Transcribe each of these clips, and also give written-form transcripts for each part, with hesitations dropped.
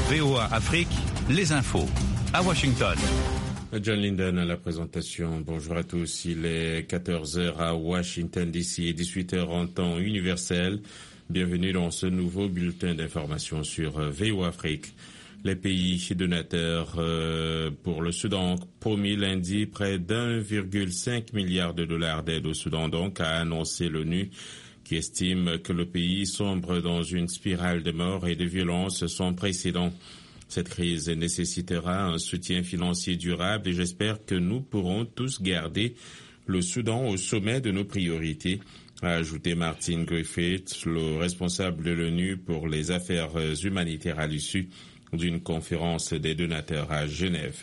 VOA Afrique, les infos. À Washington. John Linden à la présentation. Bonjour à tous. Il est 14h à Washington DC et 18h en temps universel. Bienvenue dans ce nouveau bulletin d'information sur VOA Afrique. Les pays donateurs pour le Soudan ont promis lundi près d'1,5 milliard de dollars d'aide au Soudan, donc, a annoncé l'ONU, qui estime que le pays sombre dans une spirale de mort et de violence sans précédent. Cette crise nécessitera un soutien financier durable et j'espère que nous pourrons tous garder le Soudan au sommet de nos priorités, a ajouté Martin Griffiths, le responsable de l'ONU pour les affaires humanitaires à l'issue d'une conférence des donateurs à Genève.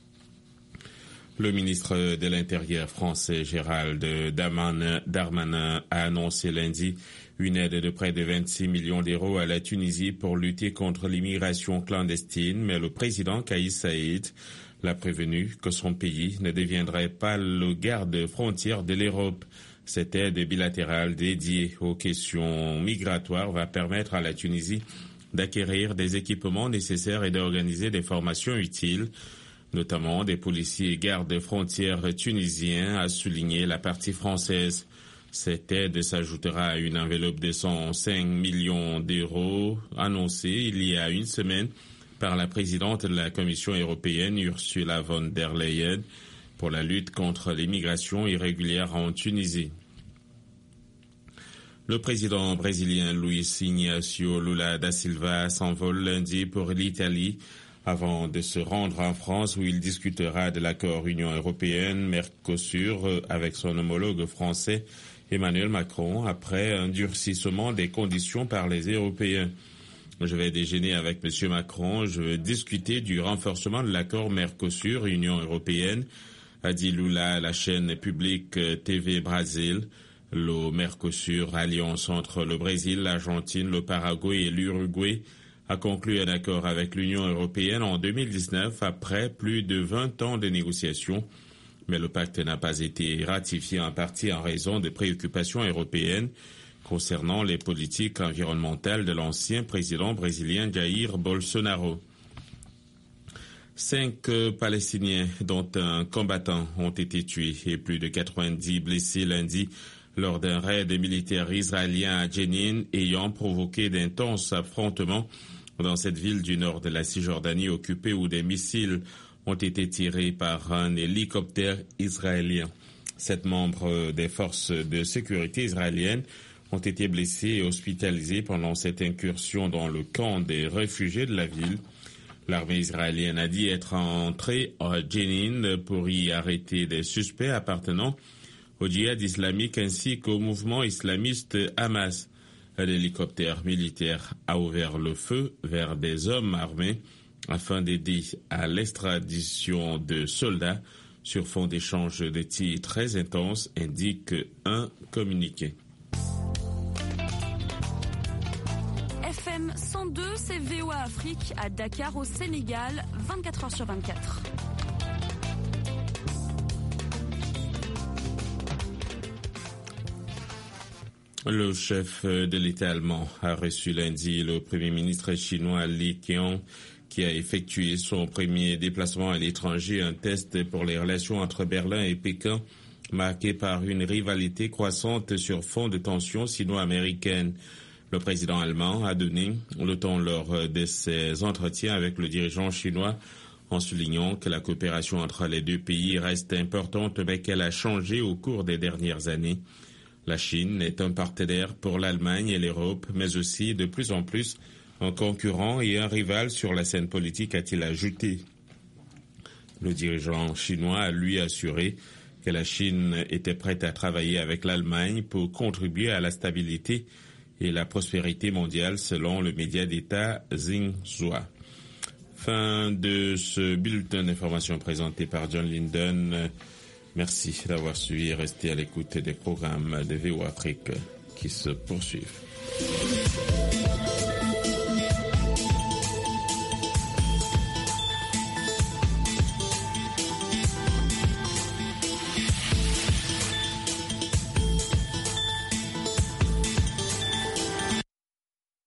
Le ministre de l'Intérieur français Gérald Darmanin a annoncé lundi une aide de près de 26 millions d'euros à la Tunisie pour lutter contre l'immigration clandestine, mais le président Kais Saied l'a prévenu que son pays ne deviendrait pas le garde-frontière de l'Europe. Cette aide bilatérale dédiée aux questions migratoires va permettre à la Tunisie d'acquérir des équipements nécessaires et d'organiser des formations utiles, notamment des policiers et gardes-frontières tunisiens, a souligné la partie française. Cette aide s'ajoutera à une enveloppe de 105 millions d'euros annoncée il y a une semaine par la présidente de la Commission européenne, Ursula von der Leyen, pour la lutte contre l'immigration irrégulière en Tunisie. Le président brésilien Luiz Inácio Lula da Silva s'envole lundi pour l'Italie avant de se rendre en France où il discutera de l'accord Union européenne-Mercosur avec son homologue français Emmanuel Macron après un durcissement des conditions par les Européens. Je vais déjeuner avec M. Macron, je vais discuter du renforcement de l'accord Mercosur-Union européenne, a dit Lula à la chaîne publique TV Brasil. Le Mercosur, alliance entre le Brésil, l'Argentine, le Paraguay et l'Uruguay, a conclu un accord avec l'Union européenne en 2019 après plus de 20 ans de négociations. Mais le pacte n'a pas été ratifié en partie en raison de préoccupations européennes concernant les politiques environnementales de l'ancien président brésilien Jair Bolsonaro. 5 Palestiniens, dont un combattant, ont été tués et plus de 90 blessés lundi lors d'un raid militaire israélien à Jenin ayant provoqué d'intenses affrontements dans cette ville du nord de la Cisjordanie occupée où des missiles ont été tirés par un hélicoptère israélien. 7 membres des forces de sécurité israéliennes ont été blessés et hospitalisés pendant cette incursion dans le camp des réfugiés de la ville. L'armée israélienne a dit être entrée à Jenin pour y arrêter des suspects appartenant au djihad islamique ainsi qu'au mouvement islamiste Hamas. L'hélicoptère militaire a ouvert le feu vers des hommes armés afin d'aider à l'extradition de soldats sur fond d'échanges de tirs très intenses, indique un communiqué. FM 102, c'est VOA Afrique à Dakar au Sénégal, 24h sur 24. Le chef de l'État allemand a reçu lundi le Premier ministre chinois Li Qiang, qui a effectué son premier déplacement à l'étranger, un test pour les relations entre Berlin et Pékin, marqué par une rivalité croissante sur fond de tensions sino-américaines. Le président allemand a donné le ton lors de ses entretiens avec le dirigeant chinois, en soulignant que la coopération entre les deux pays reste importante, mais qu'elle a changé au cours des dernières années. La Chine est un partenaire pour l'Allemagne et l'Europe, mais aussi de plus en plus un concurrent et un rival sur la scène politique, a-t-il ajouté. Le dirigeant chinois a lui assuré que la Chine était prête à travailler avec l'Allemagne pour contribuer à la stabilité et la prospérité mondiale, selon le média d'État Xinhua. Fin de ce bulletin d'information présenté par John Linden. Merci d'avoir suivi et resté à l'écoute des programmes de VOA Afrique qui se poursuivent.